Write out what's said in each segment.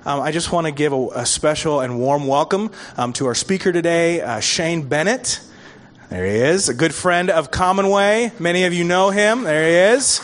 I just want to give a special and warm welcome to our speaker today, Shane Bennett. There he is, a good friend of Commonway. Many of you know him. There he is.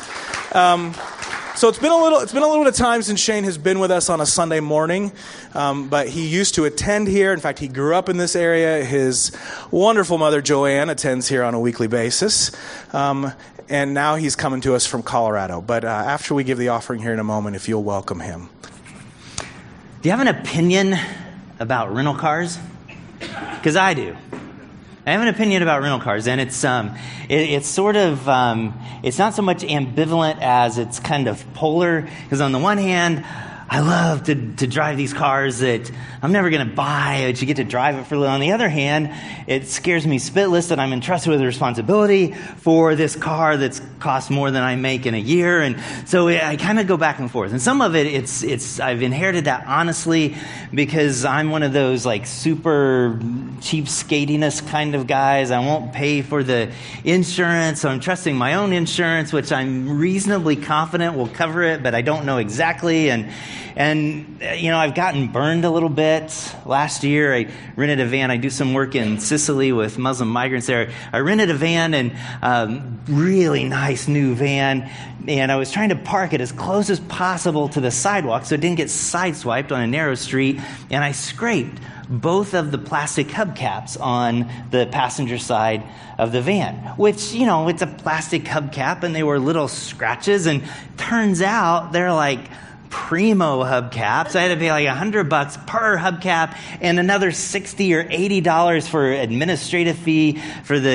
So it's been a little bit of time since Shane has been with us on a Sunday morning, but he used to attend here. In fact, he grew up in this area. His wonderful mother, Joanne, attends here on a weekly basis, and now he's coming to us from Colorado. But after we give the offering here in a moment, if you'll welcome him. Do you have an opinion about rental cars? Because I do. I have an opinion about rental cars, and it's sort of, it's not so much ambivalent as it's kind of polar, because on the one hand, I love to drive these cars that I'm never going to buy, but you get to drive it for a little. On the other hand, it scares me spitless that I'm entrusted with the responsibility for this car that's cost more than I make in a year. And so I kind of go back and forth. And some of it, it's I've inherited that honestly because I'm one of those like super cheapskatiness kind of guys. I won't pay for the insurance, so I'm trusting my own insurance, which I'm reasonably confident will cover it, but I don't know exactly. And you know, I've gotten burned a little bit. Last year, I rented a van. I do some work in Sicily with Muslim migrants there. I rented a van, and really nice new van, and I was trying to park it as close as possible to the sidewalk so it didn't get sideswiped on a narrow street, and I scraped both of the plastic hubcaps on the passenger side of the van, which, you know, it's a plastic hubcap, and they were little scratches, and turns out they're like primo hubcaps. I had to pay like $100 per hubcap and another $60 or $80 for administrative fee for the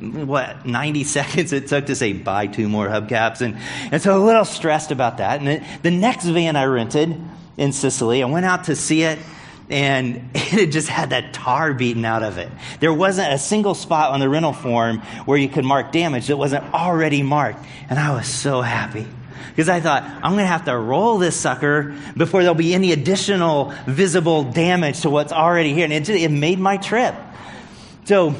90 seconds it took to say buy 2 more hubcaps, and so a little stressed about that. And the next van I rented in Sicily, I went out to see it, and it just had that tar beaten out of it. There wasn't a single spot on the rental form where you could mark damage that wasn't already marked, and I was so happy. Because I thought, I'm going to have to roll this sucker before there'll be any additional visible damage to what's already here. And it made my trip. So,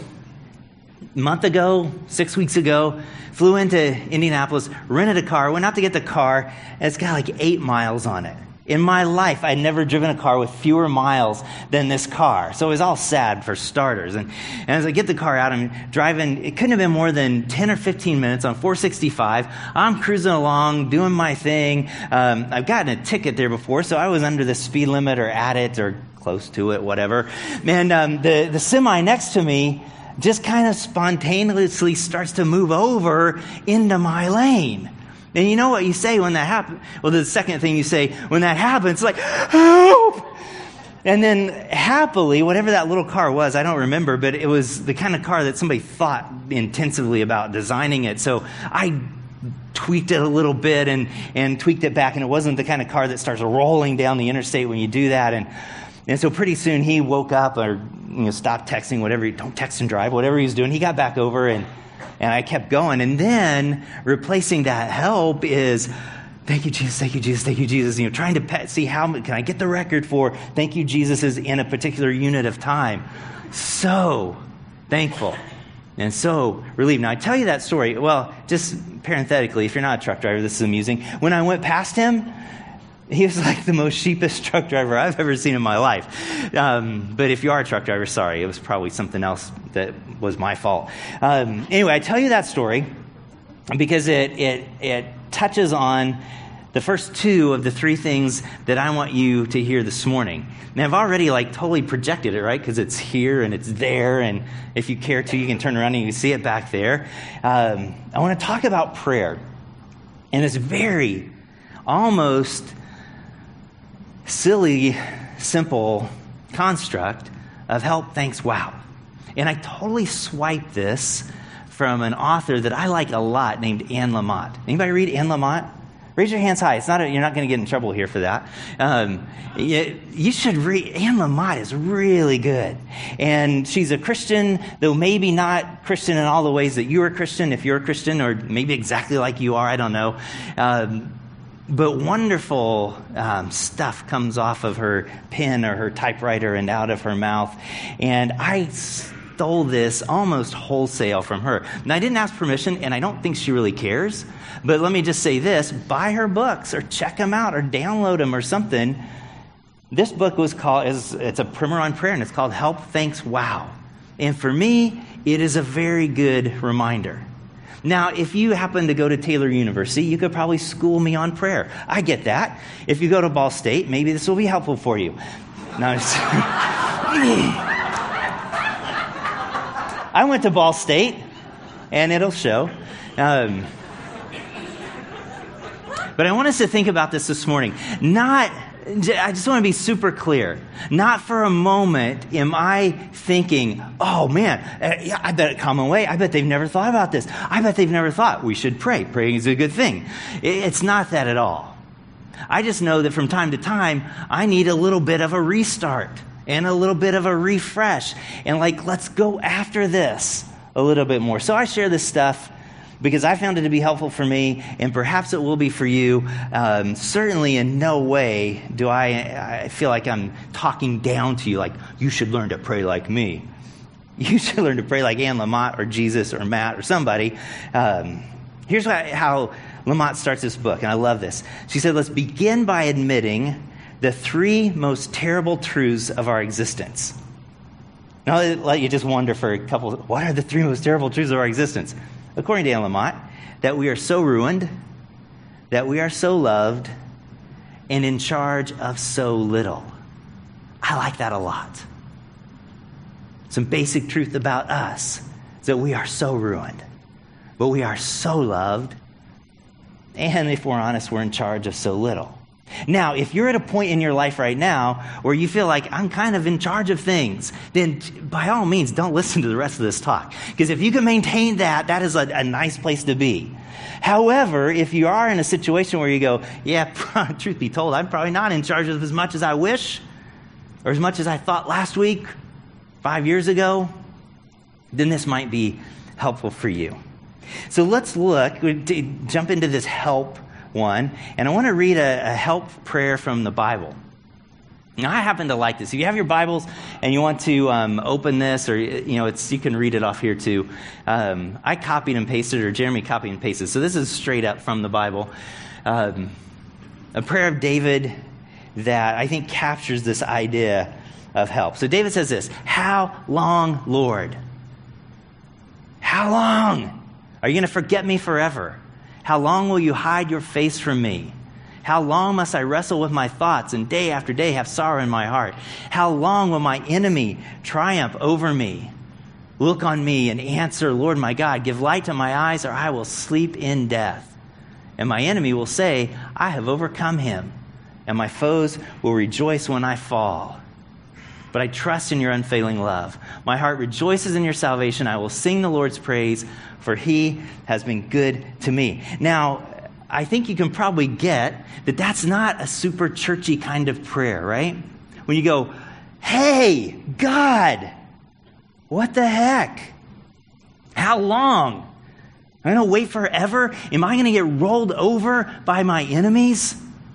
a month ago, 6 weeks ago, flew into Indianapolis, rented a car, went out to get the car, and it's got like 8 miles on it. In my life, I'd never driven a car with fewer miles than this car. So it was all sad for starters. And as I get the car out, I'm driving, it couldn't have been more than 10 or 15 minutes on 465. I'm cruising along, doing my thing. I've gotten a ticket there before, so I was under the speed limit or at it or close to it, whatever. And the semi next to me just kind of spontaneously starts to move over into my lane. And you know what you say when that happens? Well, the second thing you say when that happens, it's like, help! And then happily, whatever that little car was, I don't remember, but it was the kind of car that somebody thought intensively about designing it. So I tweaked it a little bit and tweaked it back, and it wasn't the kind of car that starts rolling down the interstate when you do that. And so pretty soon he woke up or stopped texting, whatever, don't text and drive, whatever he was doing. He got back over and I kept going. And then replacing that help is, thank you, Jesus, thank you, Jesus, thank you, Jesus. Trying to see how can I get the record for thank you, Jesus, is in a particular unit of time. So thankful and so relieved. Now, I tell you that story, well, just parenthetically, if you're not a truck driver, this is amusing. When I went past him, he was like the most sheepish truck driver I've ever seen in my life. But if you are a truck driver, sorry, it was probably something else that was my fault. Anyway, I tell you that story because it touches on the first 2 of the 3 things that I want you to hear this morning. Now, I've already totally projected it, right? Because it's here and it's there, and if you care to, you can turn around and you can see it back there. I want to talk about prayer and this very almost silly, simple construct of help, thanks, wow. And I totally swiped this from an author that I like a lot named Anne Lamott. Anybody read Anne Lamott? Raise your hands high. You're not going to get in trouble here for that. You should read. Anne Lamott is really good. And she's a Christian, though maybe not Christian in all the ways that you are Christian, if you're a Christian, or maybe exactly like you are, I don't know. But wonderful stuff comes off of her pen or her typewriter and out of her mouth. And I stole this almost wholesale from her. And I didn't ask permission, and I don't think she really cares. But let me just say this. Buy her books or check them out or download them or something. This book it's a primer on prayer, and it's called Help, Thanks, Wow. And for me, it is a very good reminder. Now, if you happen to go to Taylor University, you could probably school me on prayer. I get that. If you go to Ball State, maybe this will be helpful for you. No, I went to Ball State, and it'll show. But I want us to think about this morning. I just want to be super clear. Not for a moment am I thinking, oh man, I bet at Common Way, I bet they've never thought about this. I bet they've never thought we should pray. Praying is a good thing. It's not that at all. I just know that from time to time, I need a little bit of a restart and a little bit of a refresh. And let's go after this a little bit more. So I share this stuff because I found it to be helpful for me, and perhaps it will be for you. Certainly in no way do I feel like I'm talking down to you, like, you should learn to pray like me. You should learn to pray like Anne Lamott or Jesus or Matt or somebody. Here's how Lamott starts this book, and I love this. She said, let's begin by admitting the 3 most terrible truths of our existence. Now, I'll let you just wonder for a couple, what are the 3 most terrible truths of our existence? According to Anne Lamott, that we are so ruined, that we are so loved, and in charge of so little. I like that a lot. Some basic truth about us is that we are so ruined, but we are so loved, and if we're honest, we're in charge of so little. Now, if you're at a point in your life right now where you feel like I'm kind of in charge of things, then by all means, don't listen to the rest of this talk. Because if you can maintain that is a nice place to be. However, if you are in a situation where you go, yeah, truth be told, I'm probably not in charge of as much as I wish, or as much as I thought last week, 5 years ago, then this might be helpful for you. So let's jump into this help one, and I want to read a help prayer from the Bible. Now, I happen to like this. If you have your Bibles and you want to open this, or you can read it off here too. I copied and pasted, or Jeremy copied and pasted. So this is straight up from the Bible, a prayer of David that I think captures this idea of help. So David says this: "How long, Lord? How long are you going to forget me forever? How long will you hide your face from me? How long must I wrestle with my thoughts and day after day have sorrow in my heart? How long will my enemy triumph over me? Look on me and answer, Lord my God. Give light to my eyes, or I will sleep in death. And my enemy will say, I have overcome him, and my foes will rejoice when I fall. But I trust in your unfailing love. My heart rejoices in your salvation. I will sing the Lord's praise, for he has been good to me." Now, I think you can probably get that that's not a super churchy kind of prayer, right? When you go, hey, God, what the heck? How long? I'm going to wait forever? Am I going to get rolled over by my enemies?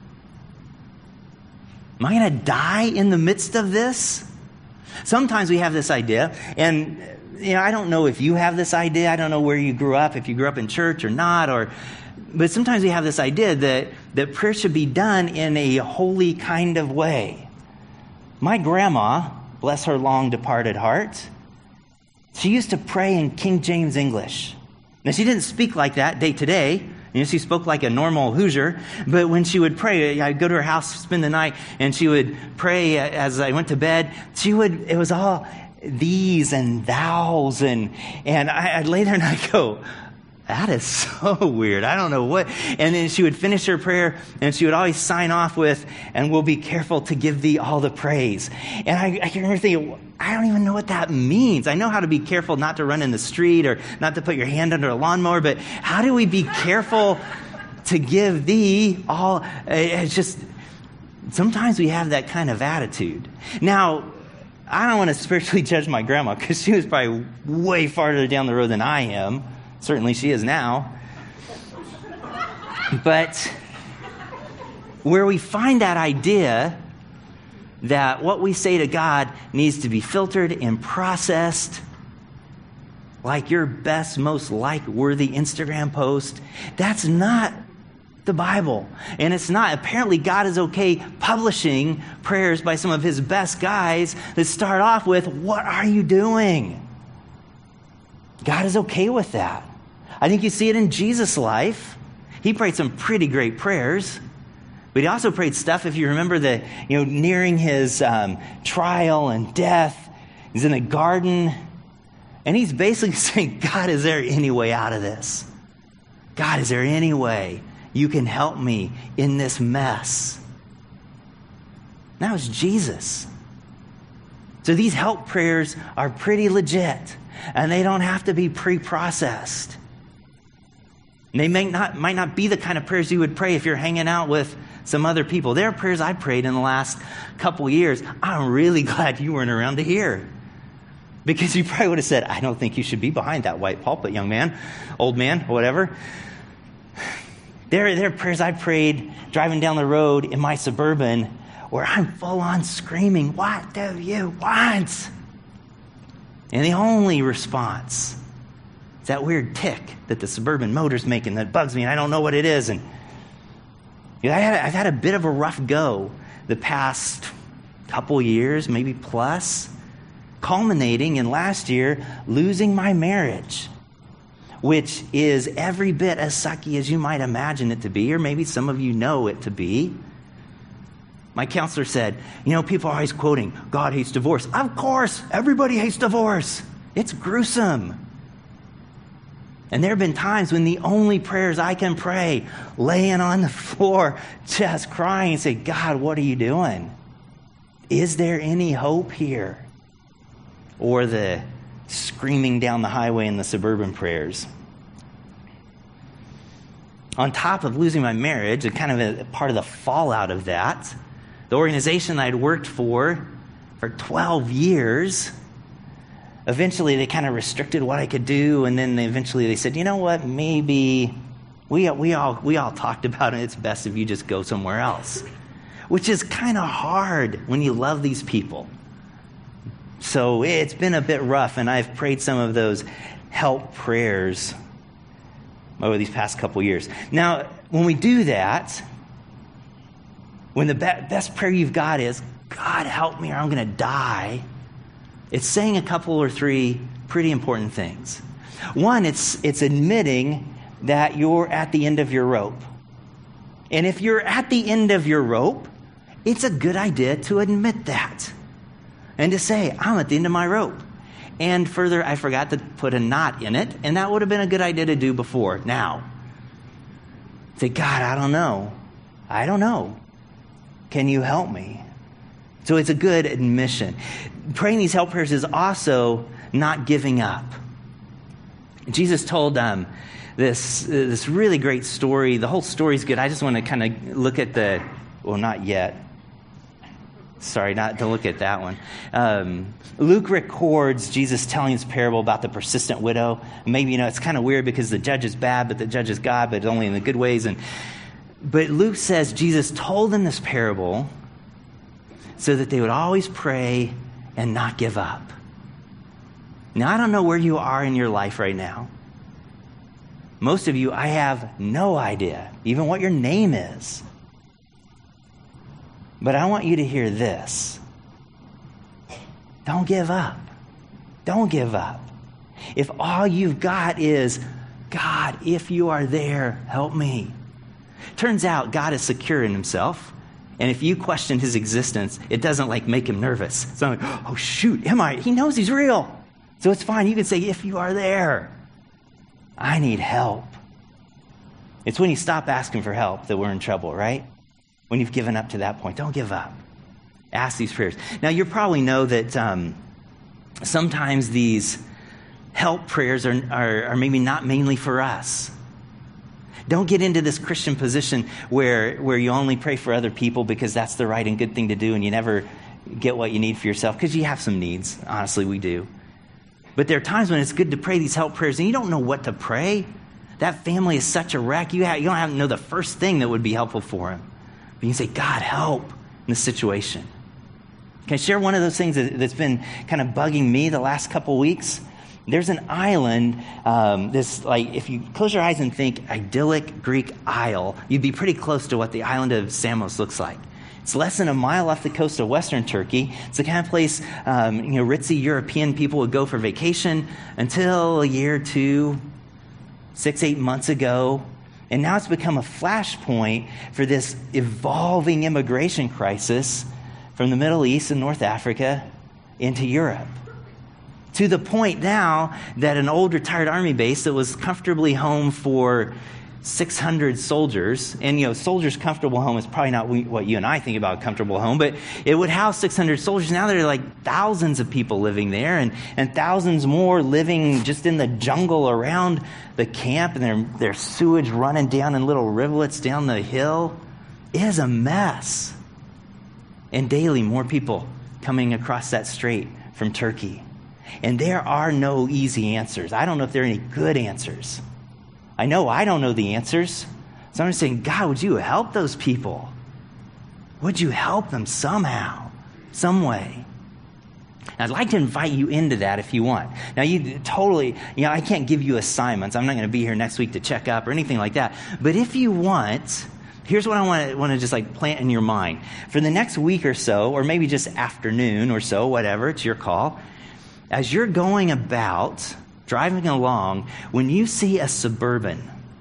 Am I going to die in the midst of this? Sometimes we have this idea, and I don't know if you have this idea. I don't know where you grew up, if you grew up in church or not, but sometimes we have this idea that prayer should be done in a holy kind of way. My grandma, bless her long departed heart, she used to pray in King James English. Now, she didn't speak like that day to day. She spoke like a normal Hoosier, but when she would pray, I'd go to her house, spend the night, and she would pray as I went to bed. It was all these and thous, and I'd lay there and I'd go, that is so weird. I don't know what. And then she would finish her prayer, and she would always sign off with, and we'll be careful to give thee all the praise. And I can remember thinking, I don't even know what that means. I know how to be careful not to run in the street or not to put your hand under a lawnmower, but how do we be careful to give thee all? It's just, sometimes we have that kind of attitude. Now, I don't want to spiritually judge my grandma, because she was probably way farther down the road than I am. Certainly she is now. But where we find that idea that what we say to God needs to be filtered and processed, like your best, most like-worthy Instagram post, that's not the Bible. And it's not. Apparently, God is okay publishing prayers by some of his best guys that start off with, "What are you doing?" God is okay with that. I think you see it in Jesus' life. He prayed some pretty great prayers, but he also prayed stuff, if you remember, nearing his trial and death. He's in the garden, and he's basically saying, "God, is there any way out of this? God, is there any way you can help me in this mess?" That was Jesus. So these help prayers are pretty legit, and they don't have to be pre-processed. And they might not be the kind of prayers you would pray if you're hanging out with some other people. There are prayers I prayed in the last couple years I'm really glad you weren't around to hear. Because you probably would have said, "I don't think you should be behind that white pulpit, young man, old man, whatever." There are prayers I prayed driving down the road in my Suburban where I'm full on screaming, "What do you want?" And the only response is that weird tick that the Suburban motor's making that bugs me, and I don't know what it is. And I've had a bit of a rough go the past couple years, maybe plus, culminating in last year losing my marriage, which is every bit as sucky as you might imagine it to be, or maybe some of you know it to be. My counselor said, people are always quoting, "God hates divorce." Of course, everybody hates divorce. It's gruesome. And there have been times when the only prayers I can pray, laying on the floor, just crying and say, "God, what are you doing? Is there any hope here?" Or the screaming down the highway in the Suburban prayers. On top of losing my marriage, and kind of a part of the fallout of that, the organization I'd worked for 12 years, eventually they kind of restricted what I could do, and then eventually they said, "You know what, maybe we all talked about it, it's best if you just go somewhere else," which is kind of hard when you love these people. So it's been a bit rough, and I've prayed some of those help prayers over these past couple years. Now, when we do that, when the best prayer you've got is, "God, help me or I'm going to die," it's saying a couple or three pretty important things. One, it's admitting that you're at the end of your rope. And if you're at the end of your rope, it's a good idea to admit that. And to say, "I'm at the end of my rope." And further, I forgot to put a knot in it, and that would have been a good idea to do before. Now, say, "God, I don't know. Can you help me?" So it's a good admission. Praying these help prayers is also not giving up. Jesus told this really great story. The whole story's good. I just want to kind of look at not yet. Sorry, not to look at that one. Luke records Jesus telling this parable about the persistent widow. Maybe, it's kind of weird because the judge is bad, but the judge is God, but only in the good ways. But Luke says Jesus told them this parable so that they would always pray and not give up. Now, I don't know where you are in your life right now. Most of you, I have no idea even what your name is. But I want you to hear this. Don't give up. Don't give up. If all you've got is, "God, if you are there, help me." Turns out God is secure in himself. And if you question his existence, it doesn't make him nervous. It's not like, "Oh, shoot, am I?" He knows he's real. So it's fine. You can say, "If you are there, I need help." It's when you stop asking for help that we're in trouble, right? When you've given up to that point, don't give up. Ask these prayers. Now, you probably know that sometimes these help prayers are maybe not mainly for us. Don't get into this Christian position where you only pray for other people because that's the right and good thing to do, and you never get what you need for yourself, because you have some needs. Honestly, we do. But there are times when it's good to pray these help prayers, and you don't know what to pray. That family is such a wreck. You don't have to know the first thing that would be helpful for them. But you can say, "God, help in this situation." Can I share one of those things that's been kind of bugging me the last couple weeks? There's an island, if you close your eyes and think idyllic Greek isle, you'd be pretty close to what the island of Samos looks like. It's less than a mile off the coast of western Turkey. It's the kind of place, ritzy European people would go for vacation until a year or two, 6-8 months ago. And now it's become a flashpoint for this evolving immigration crisis from the Middle East and North Africa into Europe. To the point now that an old retired army base that was comfortably home for 600 soldiers, and soldiers' comfortable home is probably not what you and I think about a comfortable home, but it would house 600 soldiers. Now there are like thousands of people living there, and thousands more living just in the jungle around the camp, and their sewage running down in little rivulets down the hill. It is a mess. And daily more people coming across that strait from Turkey. And there are no easy answers. I don't know if there are any good answers. I know I don't know the answers. So I'm just saying, God, would you help those people? Would you help them somehow, some way? I'd like to invite you into that if you want. Now, I can't give you assignments. I'm not going to be here next week to check up or anything like that. But if you want, here's what I want to just plant in your mind. For the next week or so, or maybe just afternoon or so, whatever, it's your call. As you're going about driving along, when you see a Suburban,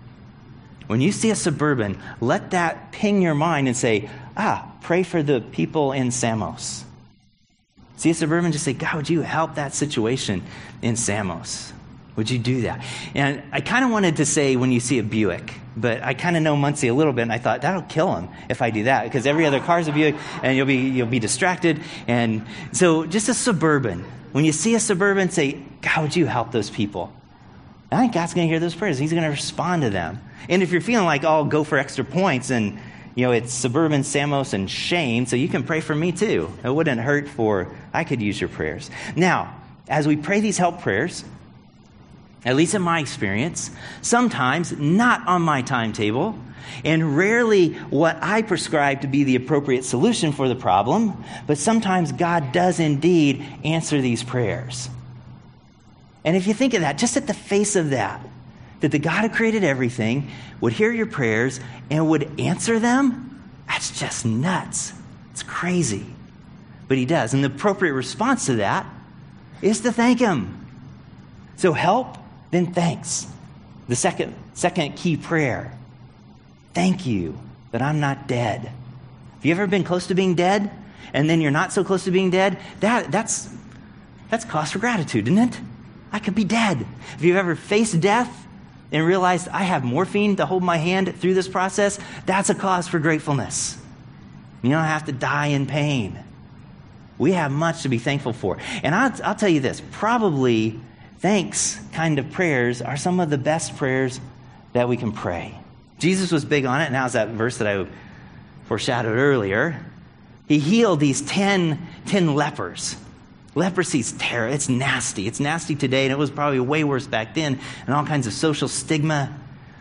let that ping your mind and say, pray for the people in Samos. See a Suburban, just say, God, would you help that situation in Samos? Would you do that? And I kind of wanted to say when you see a Buick, but I kind of know Muncie a little bit, and I thought that'll kill him if I do that, because every other car's a Buick, and you'll be distracted. And so just a Suburban. When you see a Suburban, say, God, would you help those people? I think God's going to hear those prayers. He's going to respond to them. And if you're feeling like, go for extra points, and it's Suburban, Samos, and Shane, so you can pray for me too. It wouldn't hurt I could use your prayers. Now, as we pray these help prayers, at least in my experience, sometimes not on my timetable, and rarely what I prescribe to be the appropriate solution for the problem, but sometimes God does indeed answer these prayers. And if you think of that, just at the face of that the God who created everything would hear your prayers and would answer them, that's just nuts. It's crazy. But he does. And the appropriate response to that is to thank him. So help, then thanks. The second key prayer. Thank you that I'm not dead. Have you ever been close to being dead? And then you're not so close to being dead? That's cause for gratitude, isn't it? I could be dead. Have you ever faced death and realized I have morphine to hold my hand through this process? That's a cause for gratefulness. You don't have to die in pain. We have much to be thankful for. And I'll tell you this, probably thanks kind of prayers are some of the best prayers that we can pray. Jesus was big on it, and that was that verse that I foreshadowed earlier. He healed these 10 lepers. Leprosy's terror. It's nasty. It's nasty today, and it was probably way worse back then, and all kinds of social stigma.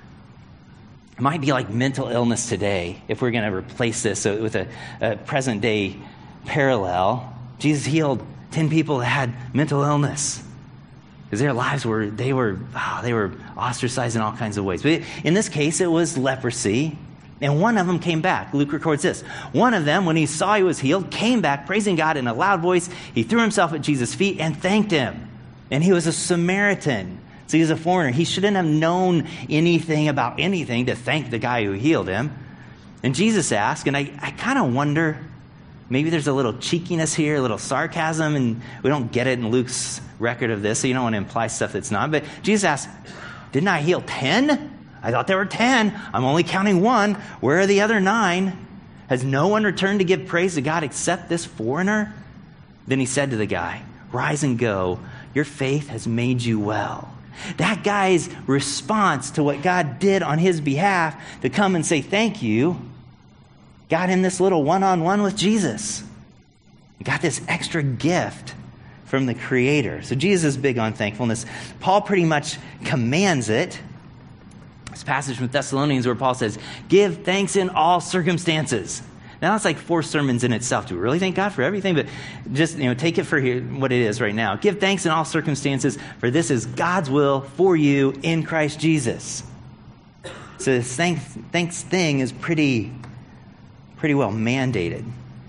It might be like mental illness today if we're going to replace this with a present-day parallel. Jesus healed 10 people that had mental illness because their lives were ostracized in all kinds of ways. But in this case, it was leprosy. And one of them came back. Luke records this. One of them, when he saw he was healed, came back praising God in a loud voice. He threw himself at Jesus' feet and thanked him. And he was a Samaritan. So he was a foreigner. He shouldn't have known anything about anything to thank the guy who healed him. And Jesus asked, and I kind of wonder, maybe there's a little cheekiness here, a little sarcasm, and we don't get it in Luke's record of this, so you don't want to imply stuff that's not. But Jesus asked, didn't I heal 10? I thought there were 10. I'm only counting 1. Where are the other 9? Has no one returned to give praise to God except this foreigner? Then he said to the guy, rise and go. Your faith has made you well. That guy's response to what God did on his behalf to come and say thank you got him this little one-on-one with Jesus. He got this extra gift from the Creator. So Jesus is big on thankfulness. Paul pretty much commands it. This passage from Thessalonians where Paul says, give thanks in all circumstances. Now, that's like 4 sermons in itself. Do we really thank God for everything? But just, take it for what it is right now. Give thanks in all circumstances, for this is God's will for you in Christ Jesus. So this thanks thing is pretty well mandated.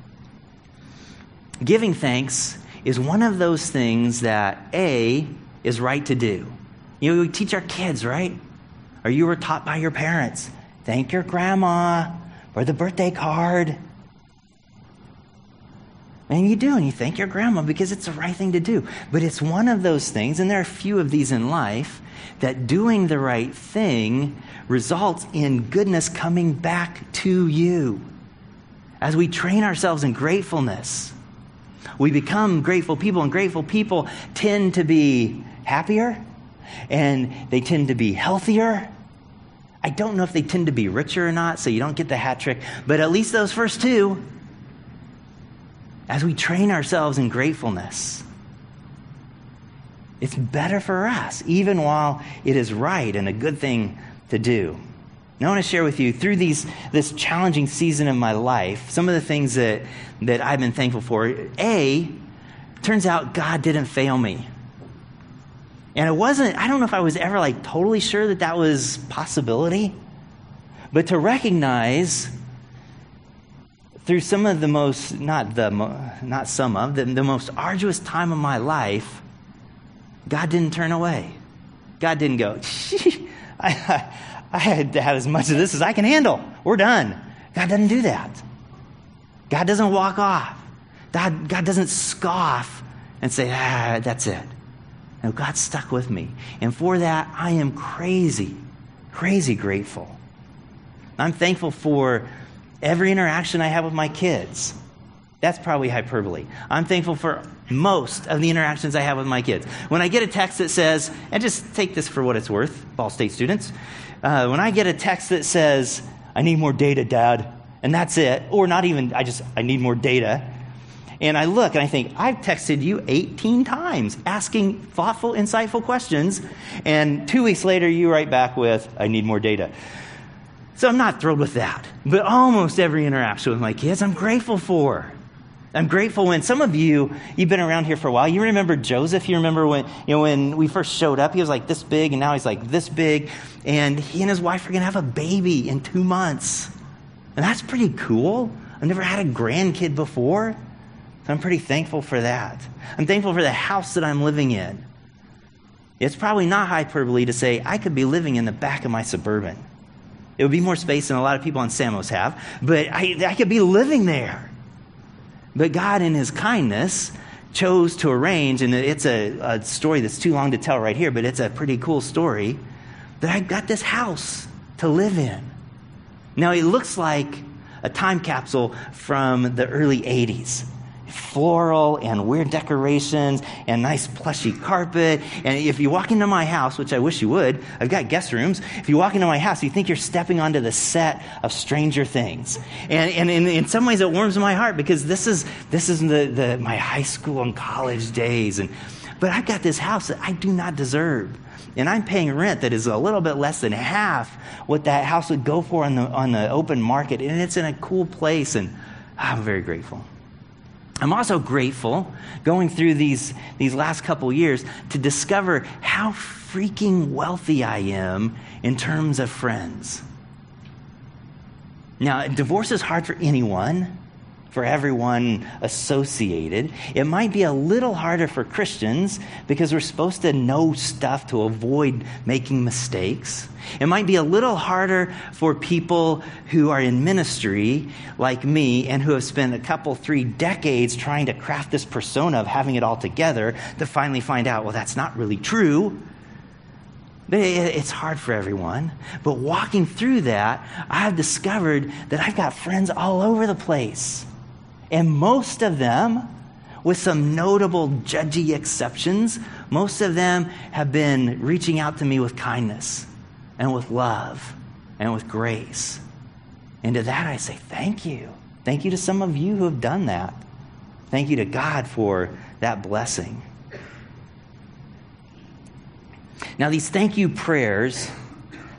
Giving thanks is one of those things that, is right to do. We teach our kids, right? Or you were taught by your parents. Thank your grandma for the birthday card. And you do, and you thank your grandma because it's the right thing to do. But it's one of those things, and there are a few of these in life, that doing the right thing results in goodness coming back to you. As we train ourselves in gratefulness, we become grateful people, and grateful people tend to be happier, and they tend to be healthier. I don't know if they tend to be richer or not, so you don't get the hat trick, but at least those first 2, as we train ourselves in gratefulness, it's better for us, even while it is right and a good thing to do. Now, I want to share with you, through this challenging season of my life, some of the things that I've been thankful for. Turns out God didn't fail me. And I don't know if I was ever totally sure that was possibility, but to recognize through some of the most, the most arduous time of my life, God didn't turn away. God didn't go, I had to have as much of this as I can handle. We're done. God doesn't do that. God doesn't walk off. God doesn't scoff and say, that's it. No, God stuck with me. And for that, I am crazy grateful. I'm thankful for every interaction I have with my kids. That's probably hyperbole. I'm thankful for most of the interactions I have with my kids. When I get a text that says, and just take this for what it's worth, Ball State students, when I get a text that says, I need more data, Dad, and that's it, or not even, I need more data, and I look and I think, I've texted you 18 times asking thoughtful, insightful questions, and 2 weeks later you write back with, I need more data. So I'm not thrilled with that. But almost every interaction with my kids, I'm grateful for. I'm grateful when some of you've been around here for a while. You remember Joseph? You remember when we first showed up, he was like this big, and now he's like this big. And he and his wife are going to have a baby in 2 months. And that's pretty cool. I've never had a grandkid before. So I'm pretty thankful for that. I'm thankful for the house that I'm living in. It's probably not hyperbole to say I could be living in the back of my Suburban. It would be more space than a lot of people on Samos have, but I could be living there. But God, in his kindness, chose to arrange, and it's a story that's too long to tell right here, but it's a pretty cool story, that I got this house to live in. Now, it looks like a time capsule from the early 80s. Floral and weird decorations and nice plushy carpet. And if you walk into my house, which I wish you would, I've got guest rooms. If you walk into my house, you think you're stepping onto the set of Stranger Things. And in some ways it warms my heart because this is my high school and college days. But I've got this house that I do not deserve. And I'm paying rent that is a little bit less than half what that house would go for on the open market. And it's in a cool place, and I'm very grateful. I'm also grateful, going through these last couple years, to discover how freaking wealthy I am in terms of friends. Now, divorce is hard for anyone, for everyone associated. It might be a little harder for Christians because we're supposed to know stuff to avoid making mistakes. It might be a little harder for people who are in ministry like me and who have spent 3 decades trying to craft this persona of having it all together to finally find out, well, that's not really true. It's hard for everyone. But walking through that, I've discovered that I've got friends all over the place. And most of them, with some notable judgy exceptions, most of them have been reaching out to me with kindness and with love and with grace. And to that I say thank you. Thank you to some of you who have done that. Thank you to God for that blessing. Now, these thank you prayers,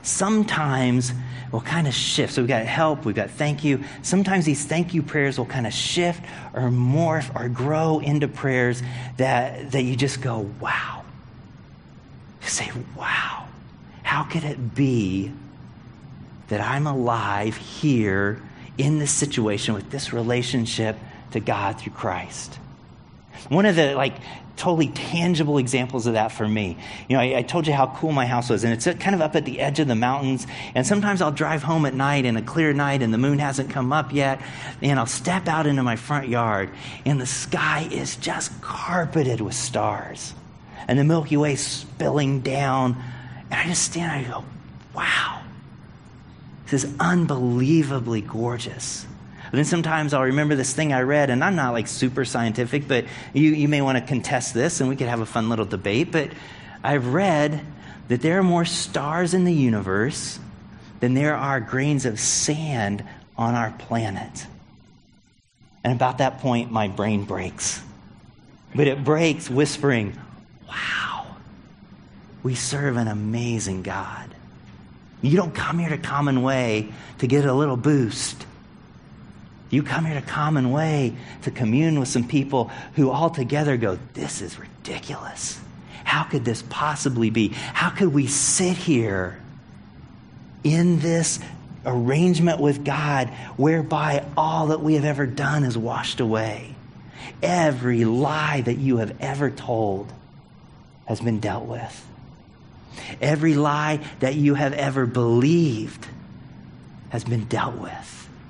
sometimes will kind of shift. So we've got help, we've got thank you. Sometimes these thank you prayers will kind of shift or morph or grow into prayers that you just go, wow. You say, wow, how could it be that I'm alive here in this situation with this relationship to God through Christ? One of the totally tangible examples of that for me, I told you how cool my house was, and it's kind of up at the edge of the mountains, and sometimes I'll drive home at night in a clear night and the moon hasn't come up yet, and I'll step out into my front yard and the sky is just carpeted with stars and the Milky Way spilling down, and I just stand and I go, wow, this is unbelievably gorgeous. And then sometimes I'll remember this thing I read, and I'm not super scientific, but you may want to contest this, and we could have a fun little debate. But I've read that there are more stars in the universe than there are grains of sand on our planet. And about that point, my brain breaks. But it breaks whispering, wow, we serve an amazing God. You don't come here to Common Way to get a little boost. You come here to Common Way to commune with some people who all together go, this is ridiculous. How could this possibly be? How could we sit here in this arrangement with God whereby all that we have ever done is washed away? Every lie that you have ever told has been dealt with. Every lie that you have ever believed has been dealt with.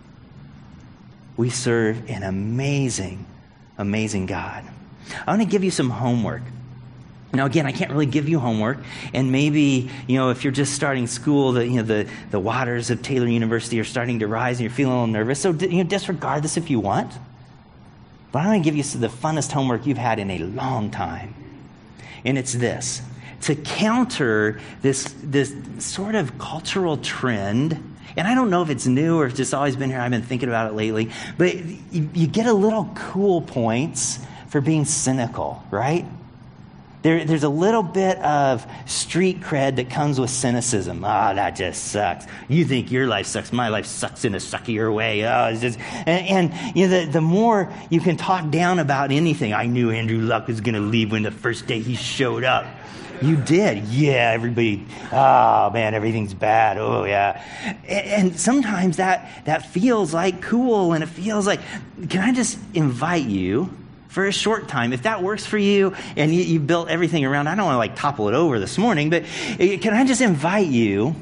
We serve an amazing, amazing God. I want to give you some homework. Now, again, I can't really give you homework, and maybe, if you're just starting school, the waters of Taylor University are starting to rise, and you're feeling a little nervous, so disregard this if you want. But I'm going to give you the funnest homework you've had in a long time, and it's this. To counter this sort of cultural trend, and I don't know if it's new or if it's just always been here. I've been thinking about it lately. But you get a little cool points for being cynical, right? There's a little bit of street cred that comes with cynicism. That just sucks. You think your life sucks. My life sucks in a suckier way. It's just, the more you can talk down about anything. I knew Andrew Luck was going to leave when the first day he showed up. You did. Yeah, everybody, oh man, everything's bad. Oh yeah. And sometimes that feels like cool, and it feels like, can I just invite you for a short time? If that works for you and you built everything around, I don't want to topple it over this morning, but can I just invite you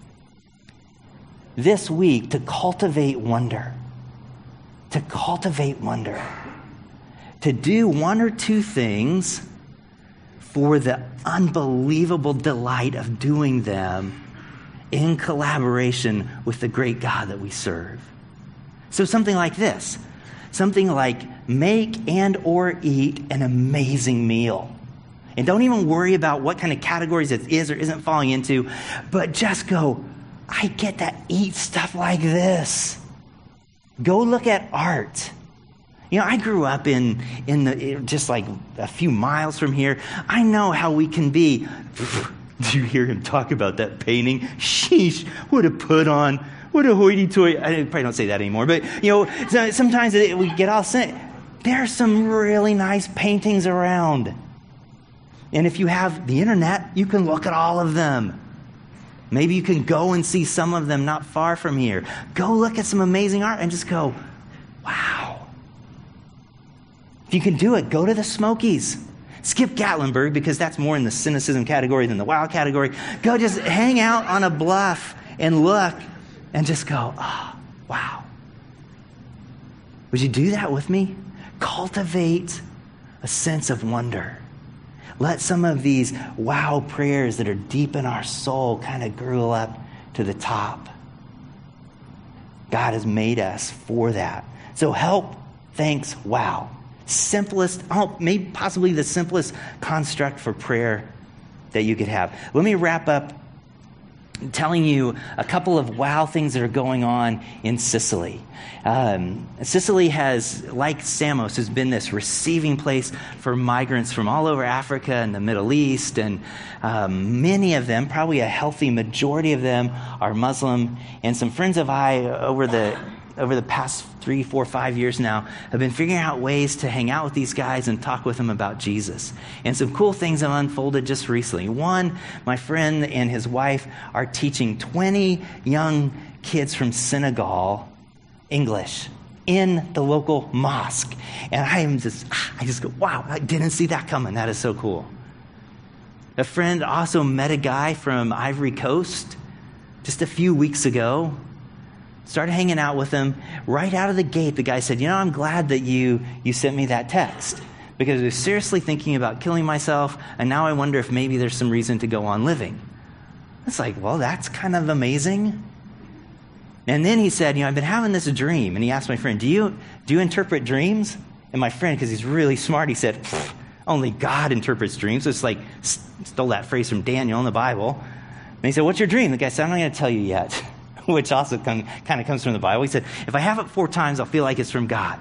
this week to cultivate wonder? To cultivate wonder. To do one or two things for the unbelievable delight of doing them in collaboration with the great God that we serve. So something like this. Something like make and or eat an amazing meal. And don't even worry about what kind of categories it is or isn't falling into, but just go, I get to eat stuff like this. Go look at art. I grew up in just a few miles from here. I know how we can be. Did you hear him talk about that painting? Sheesh, what a put on. What a hoity-toity. I probably don't say that anymore, but, sometimes we get all sent. There are some really nice paintings around. And if you have the internet, you can look at all of them. Maybe you can go and see some of them not far from here. Go look at some amazing art and just go, wow. If you can do it, go to the Smokies. Skip Gatlinburg, because that's more in the cynicism category than the wow category. Go just hang out on a bluff and look and just go, wow. Would you do that with me? Cultivate a sense of wonder. Let some of these wow prayers that are deep in our soul kind of grow up to the top. God has made us for that. So help, thanks, wow. Simplest, maybe possibly the simplest construct for prayer that you could have. Let me wrap up telling you a couple of wow things that are going on in Sicily. Sicily has, like Samos, has been this receiving place for migrants from all over Africa and the Middle East, and many of them, probably a healthy majority of them, are Muslim. And some friends of I over the past 3, 4, 5 years now have been figuring out ways to hang out with these guys and talk with them about Jesus. And some cool things have unfolded just recently. One, my friend and his wife are teaching 20 young kids from Senegal English in the local mosque. And I just go, wow, I didn't see that coming. That is so cool. A friend also met a guy from Ivory Coast just a few weeks ago. Started hanging out with him. Right out of the gate, the guy said, I'm glad that you sent me that text, because I was seriously thinking about killing myself, and now I wonder if maybe there's some reason to go on living. It's like, well, that's kind of amazing. And then he said, I've been having this dream. And he asked my friend, do you interpret dreams? And my friend, because he's really smart, he said, only God interprets dreams. So it's like, stole that phrase from Daniel in the Bible. And he said, what's your dream? The guy said, I'm not going to tell you yet. Which also kind of comes from the Bible. He said, if I have it 4 times, I'll feel like it's from God.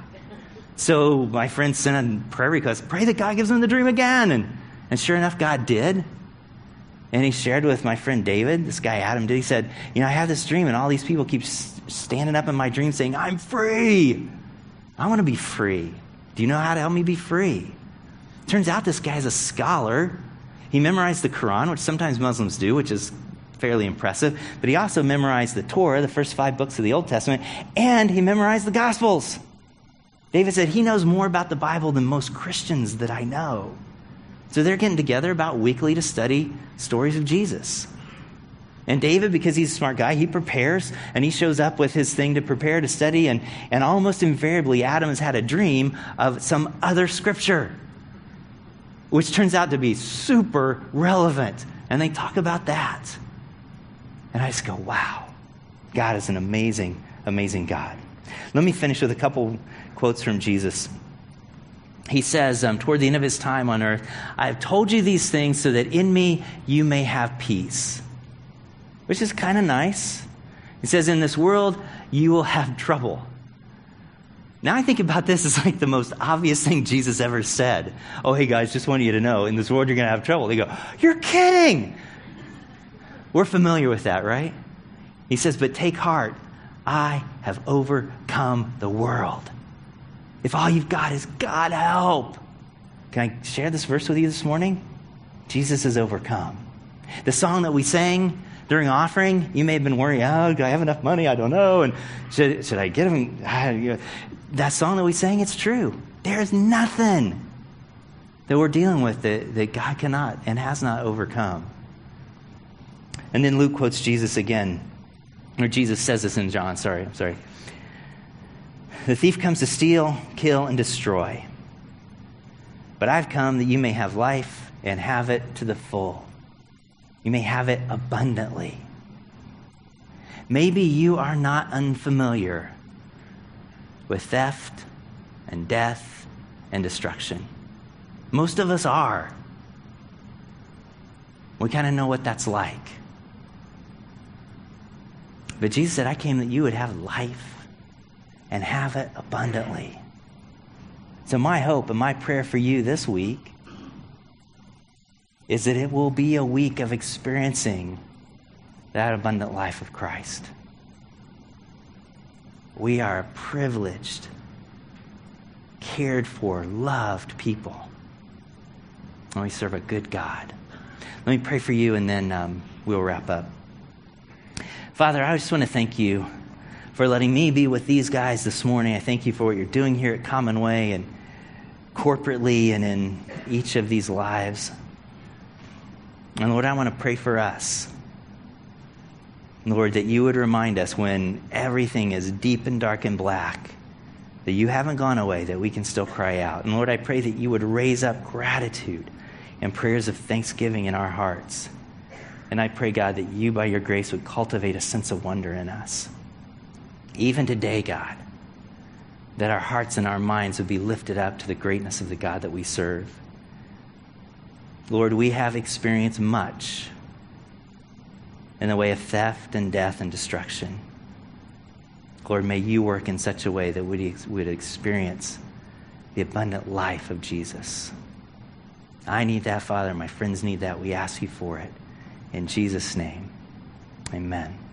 So my friend sent a prayer request, pray that God gives him the dream again. And sure enough, God did. And he shared with my friend David, this guy Adam did. He said, I have this dream, and all these people keep standing up in my dream saying, I'm free. I want to be free. Do you know how to help me be free? Turns out this guy's a scholar. He memorized the Quran, which sometimes Muslims do, which is fairly impressive. But he also memorized the Torah, the first 5 books of the Old Testament, and he memorized the Gospels. David said he knows more about the Bible than most Christians that I know. So they're getting together about weekly to study stories of Jesus. And David, because he's a smart guy, he prepares, and he shows up with his thing to prepare to study, and almost invariably Adam has had a dream of some other scripture, which turns out to be super relevant. And they talk about that. And I just go, wow, God is an amazing, amazing God. Let me finish with a couple quotes from Jesus. He says, toward the end of his time on earth, I have told you these things so that in me you may have peace. Which is kind of nice. He says, in this world you will have trouble. Now I think about this as like the most obvious thing Jesus ever said. Oh, hey guys, just wanted you to know, in this world you're going to have trouble. They go, you're kidding. We're familiar with that, right? He says, but take heart, I have overcome the world. If all you've got is God help. Can I share this verse with you this morning? Jesus has overcome. The song that we sang during offering, you may have been worrying, do I have enough money? I don't know. And should I get him? That song that we sang, it's true. There's nothing that we're dealing with that God cannot and has not overcome. And then Luke quotes Jesus again. Or Jesus says this in John. I'm sorry. The thief comes to steal, kill, and destroy. But I've come that you may have life and have it to the full. You may have it abundantly. Maybe you are not unfamiliar with theft and death and destruction. Most of us are. We kind of know what that's like. But Jesus said, I came that you would have life and have it abundantly. So my hope and my prayer for you this week is that it will be a week of experiencing that abundant life of Christ. We are privileged, cared for, loved people. And we serve a good God. Let me pray for you, and then we'll wrap up. Father, I just want to thank you for letting me be with these guys this morning. I thank you for what you're doing here at Commonweigh and corporately and in each of these lives. And Lord, I want to pray for us. Lord, that you would remind us when everything is deep and dark and black, that you haven't gone away, that we can still cry out. And Lord, I pray that you would raise up gratitude and prayers of thanksgiving in our hearts. And I pray, God, that you, by your grace, would cultivate a sense of wonder in us. Even today, God, that our hearts and our minds would be lifted up to the greatness of the God that we serve. Lord, we have experienced much in the way of theft and death and destruction. Lord, may you work in such a way that we would experience the abundant life of Jesus. I need that, Father. My friends need that. We ask you for it. In Jesus' name, amen.